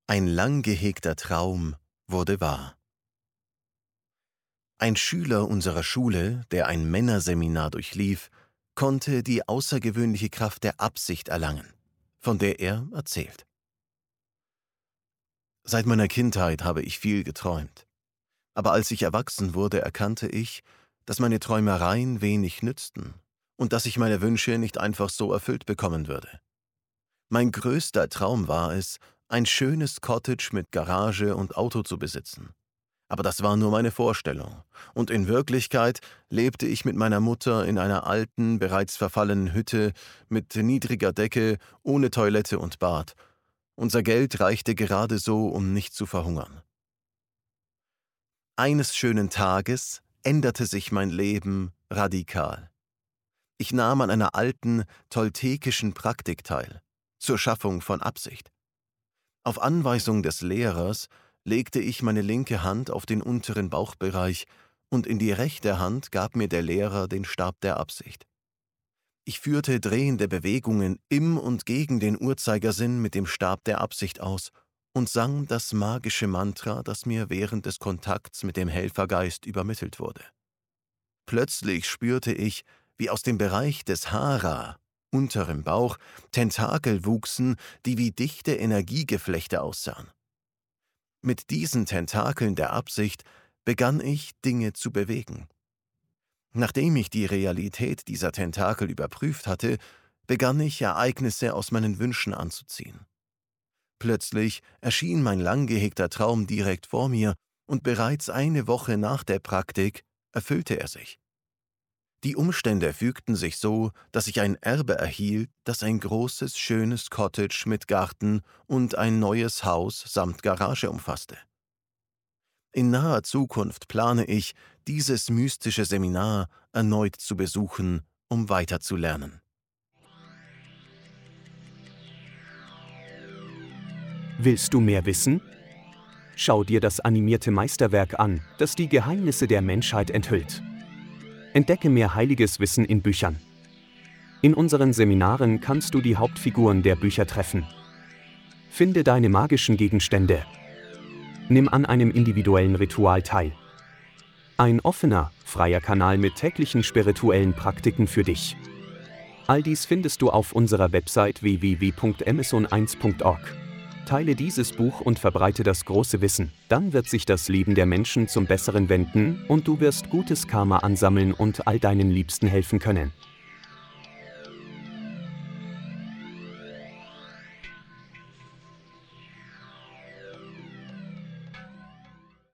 Ein lang gehegter Traum wurde wahr. Ein Schüler unserer Schule, der ein Männerseminar durchlief, konnte die außergewöhnliche Kraft der Absicht erlangen, von der er erzählt. Seit meiner Kindheit habe ich viel geträumt. Aber als ich erwachsen wurde, erkannte ich, dass meine Träumereien wenig nützten und dass ich meine Wünsche nicht einfach so erfüllt bekommen würde. Mein größter Traum war es, ein schönes Cottage mit Garage und Auto zu besitzen. Aber das war nur meine Vorstellung, und in Wirklichkeit lebte ich mit meiner Mutter in einer alten, bereits verfallenen Hütte mit niedriger Decke, ohne Toilette und Bad. Unser Geld reichte gerade so, um nicht zu verhungern. Eines schönen Tages änderte sich mein Leben radikal. Ich nahm an einer alten, toltekischen Praktik teil, zur Schaffung von Absicht. Auf Anweisung des Lehrers legte ich meine linke Hand auf den unteren Bauchbereich und in die rechte Hand gab mir der Lehrer den Stab der Absicht. Ich führte drehende Bewegungen im und gegen den Uhrzeigersinn mit dem Stab der Absicht aus und sang das magische Mantra, das mir während des Kontakts mit dem Helfergeist übermittelt wurde. Plötzlich spürte ich, wie aus dem Bereich des Hara, unterem Bauch, Tentakel wuchsen, die wie dichte Energiegeflechte aussahen. Mit diesen Tentakeln der Absicht begann ich, Dinge zu bewegen. Nachdem ich die Realität dieser Tentakel überprüft hatte, begann ich, Ereignisse aus meinen Wünschen anzuziehen. Plötzlich erschien mein lang gehegter Traum direkt vor mir und bereits eine Woche nach der Praktik erfüllte er sich. Die Umstände fügten sich so, dass ich ein Erbe erhielt, das ein großes, schönes Cottage mit Garten und ein neues Haus samt Garage umfasste. In naher Zukunft plane ich, dieses mystische Seminar erneut zu besuchen, um weiterzulernen. Willst du mehr wissen? Schau dir das animierte Meisterwerk an, das die Geheimnisse der Menschheit enthüllt. Entdecke mehr heiliges Wissen in Büchern. In unseren Seminaren kannst du die Hauptfiguren der Bücher treffen. Finde deine magischen Gegenstände. Nimm an einem individuellen Ritual teil. Ein offener, freier Kanal mit täglichen spirituellen Praktiken für dich. All dies findest du auf unserer Website www.amazon1.org. Teile dieses Buch und verbreite das große Wissen, dann wird sich das Leben der Menschen zum Besseren wenden und du wirst gutes Karma ansammeln und all deinen Liebsten helfen können.